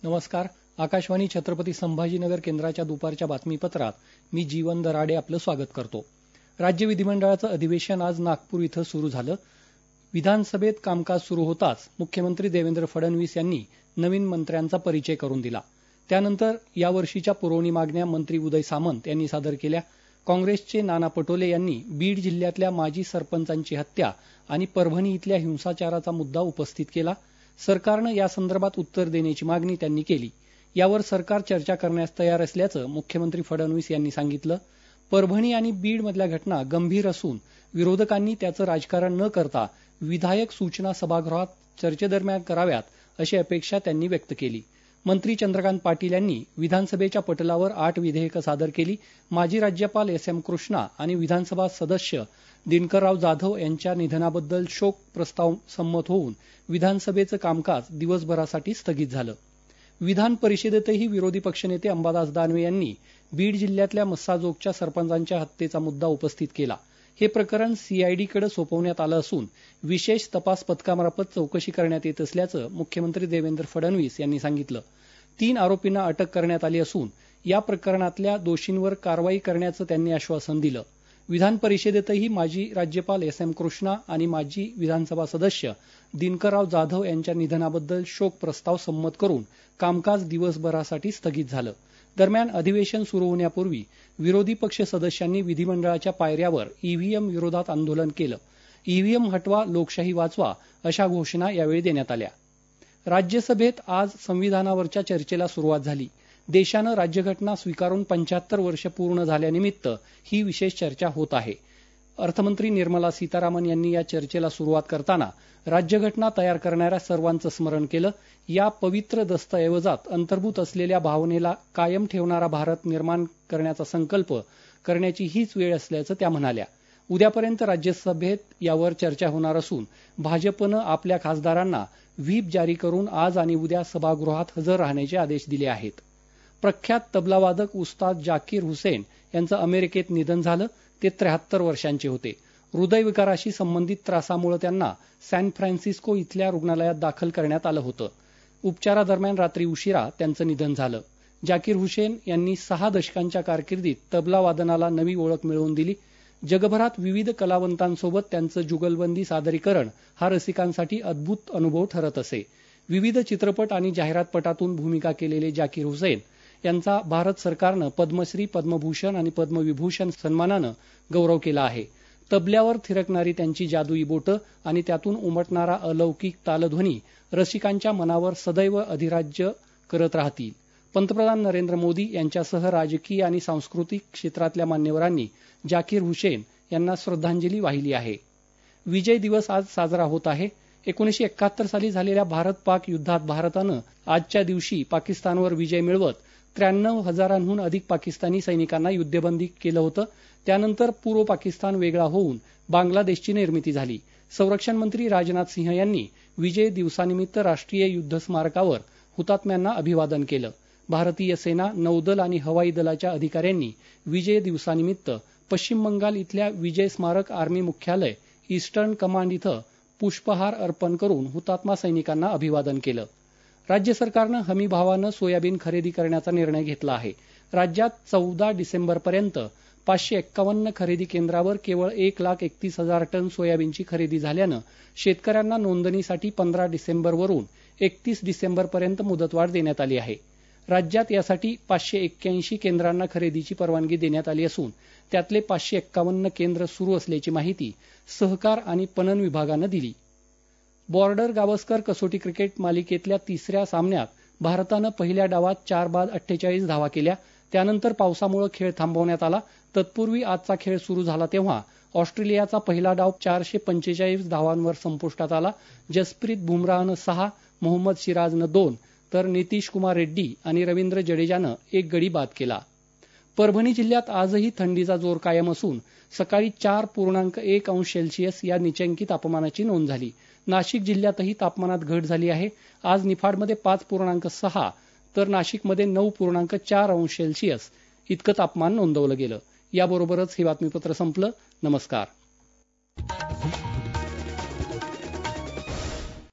नमस्कार. आकाशवाणी छत्रपती संभाजीनगर केंद्राच्या दुपारच्या बातमीपत्रात मी जीवन दराडे आपलं स्वागत करतो. राज्य विधिमंडळाचं अधिवेशन आज नागपूर इथं सुरू झालं. विधानसभेत कामकाज सुरू होताच मुख्यमंत्री देवेंद्र फडणवीस यांनी नवीन मंत्र्यांचा परिचय करून दिला. त्यानंतर यावर्षीच्या पुरवणी मागण्या मंत्री उदय सामंत यांनी सादर केल्या. काँग्रेसचे नाना पटोले यांनी बीड जिल्ह्यातल्या माजी सरपंचांची हत्या आणि परभणी इथल्या हिंसाचाराचा मुद्दा उपस्थित केला. सरकारनं यासंदर्भात उत्तर देण्याची मागणी त्यांनी केली. यावर सरकार चर्चा करण्यास तयार असल्याचं मुख्यमंत्री फडणवीस यांनी सांगितलं. परभणी आणि बीडमधल्या घटना गंभीर असून विरोधकांनी त्याचं राजकारण न करता विधायक सूचना सभागृहात चर्चेदरम्यान कराव्यात अशी अपेक्षा त्यांनी व्यक्त केली. मंत्री चंद्रकांत पाटील यांनी विधानसभेच्या पटलावर 8 विधेयकं सादर केली. माजी राज्यपाल एस.एम. कृष्णा आणि विधानसभा सदस्य दिनकरराव जाधव यांच्या निधनाबद्दल शोक प्रस्ताव संमत होऊन विधानसभेचं कामकाज दिवसभरासाठी स्थगित झालं. विधान परिषदेतही विरोधी पक्षनेते अंबादास दानवे यांनी बीड जिल्ह्यातल्या मस्साजोगच्या सरपंचांच्या हत्येचा मुद्दा उपस्थित केला. हे प्रकरण सीआयडीकडे सोपवण्यात आलं असून विशेष तपास पथकामार्फत चौकशी करण्यात येत असल्याचं मुख्यमंत्री देवेंद्र फडणवीस यांनी सांगितलं. 3 आरोपींना अटक करण्यात आली असून या प्रकरणातल्या दोषींवर कारवाई करण्याचं त्यांनी आश्वासन दिलं. विधान परिषदेतही माजी राज्यपाल एस.एम. कृष्णा आणि माजी विधानसभा सदस्य दिनकरराव जाधव यांच्या निधनाबद्दल शोक प्रस्ताव संमत करून कामकाज दिवसभरासाठी स्थगित झालं. दरम्यान अधिवेशन सुरू होण्यापूर्वी विरोधी पक्ष सदस्यांनी विधिमंडळाच्या पायऱ्यावर ईव्हीएम विरोधात आंदोलन केलं. ईव्हीएम हटवा, लोकशाही वाचवा अशा घोषणा यावेळी देण्यात आल्या. राज्यसभेत आज संविधानावरच्या चर्चेला सुरुवात झाली. देशानं राज्यघटना स्वीकारून 75 वर्ष पूर्ण झाल्यानिमित्त ही विशेष चर्चा होत आहे. अर्थमंत्री निर्मला सीतारामन यांनी या चर्चेला सुरुवात करताना राज्यघटना तयार करणाऱ्या सर्वांचं स्मरण केलं. या पवित्र दस्तऐवजात अंतर्भूत असलेल्या भावनेला कायम ठेवणारा भारत निर्माण करण्याचा संकल्प करण्याची हीच वेळ असल्याचं त्या म्हणाल्या. उद्यापर्यंत राज्यसभेत यावर चर्चा होणार असून भाजपनं आपल्या खासदारांना व्हीप जारी करून आज आणि उद्या सभागृहात हजर राहण्याचे आदेश दिले आहेत. प्रख्यात तबलावादक उस्ताद जाकीर हुसेन यांचं अमेरिकेत निधन झालं. ते 73 वर्षांचे होते. हृदयविकाराशी संबंधित त्रासामुळे त्यांना सॅन फ्रान्सिस्को इथल्या रुग्णालयात दाखल करण्यात आलं होतं. उपचारादरम्यान रात्री उशिरा त्यांचं निधन झालं. जाकीर हुसेन यांनी 6 दशकांच्या कारकिर्दीत तबला वादनाला नवी ओळख मिळवून दिली. जगभरात विविध कलावंतांसोबत त्यांचं जुगलबंदी सादरीकरण हा रसिकांसाठी अद्भुत अनुभव ठरत असे. विविध चित्रपट आणि जाहिरातपटातून भूमिका केलेले जाकीर हुसेन यांचा भारत सरकारनं पद्मश्री, पद्मभूषण आणि पद्मविभूषण सन्मानानं गौरव केला आहे. तबल्यावर थिरकणारी त्यांची जादुई बोटं आणि त्यातून उमटणारा अलौकिक तालध्वनी रसिकांच्या मनावर सदैव अधिराज्य करत राहतील. पंतप्रधान नरेंद्र मोदी यांच्यासह राजकीय आणि सांस्कृतिक क्षेत्रातल्या मान्यवरांनी जाकीर हुसेन यांना श्रद्धांजली वाहिली आहे. विजय दिवस आज साजरा होत आहे. 1971 साली झालेल्या भारत-पाक युद्धात भारतानं आजच्या दिवशी पाकिस्तानवर विजय मिळवत 93,000हून अधिक पाकिस्तानी सैनिकांना युद्धबंदी केलं होतं. त्यानंतर पूर्व पाकिस्तान वेगळा होऊन बांगलादेशची निर्मिती झाली. संरक्षण मंत्री राजनाथ सिंह यांनी विजय दिवसानिमित्त राष्ट्रीय युद्ध स्मारकावर हुतात्म्यांना अभिवादन केलं. भारतीय सेना, नौदल आणि हवाई दलाच्या अधिकाऱ्यांनी विजय दिवसानिमित्त पश्चिम बंगाल इथल्या विजय स्मारक आर्मी मुख्यालय ईस्टर्न कमांड इथं पुष्पहार अर्पण करून हुतात्मा सैनिकांना अभिवादन केलं. राज्य सरकारनं हमी भावानं सोयाबीन खरेदी करण्याचा निर्णय घेतला आहे. राज्यात 14 डिसेंबरपर्यंत 551 खरेदी केंद्रावर केवळ 1,31,000 टन सोयाबीनची खरेदी झाल्यानं शेतकऱ्यांना नोंदणीसाठी 15 डिसेंबरवरून 31 डिसेंबरपर्यंत मुदतवाढ देण्यात आली आहे. राज्यात यासाठी 581 केंद्रांना खरेदीची परवानगी देण्यात आली असून त्यातले 551 केंद्र सुरू असल्याची माहिती सहकार आणि पणन विभागानं दिली. बॉर्डर गावस्कर कसोटी क्रिकेट मालिकेतल्या 3ऱ्या सामन्यात भारतानं पहिल्या डावात 4 बाद 48 धावा केल्या. त्यानंतर पावसामुळे खेळ थांबवण्यात आला. तत्पूर्वी आजचा खेळ सुरू झाला तेव्हा ऑस्ट्रेलियाचा पहिला डाव 445 धावांवर संपुष्टात आला. जसप्रीत बुमराहनं 6, मोहम्मद सिराजनं 2 तर नितीश कुमार रेड्डी आणि रवींद्र जडेजानं 1 गडी बाद केला. परभणी जिल्ह्यात आजही थंडीचा जोर कायम असून सकाळी 4.1 अंश सेल्सिअस या निचंकी तापमानाची नोंद झाली. नाशिक जिल्ह्यातही तापमानात घट झाली आहे. आज निफाडमध्ये 5.6 तर नाशिकमध्ये 9.4 अंश सेल्सिअस इतकं तापमान नोंदवलं गेलं. याबरोबरच हे बातमीपत्र संपलं. नमस्कार.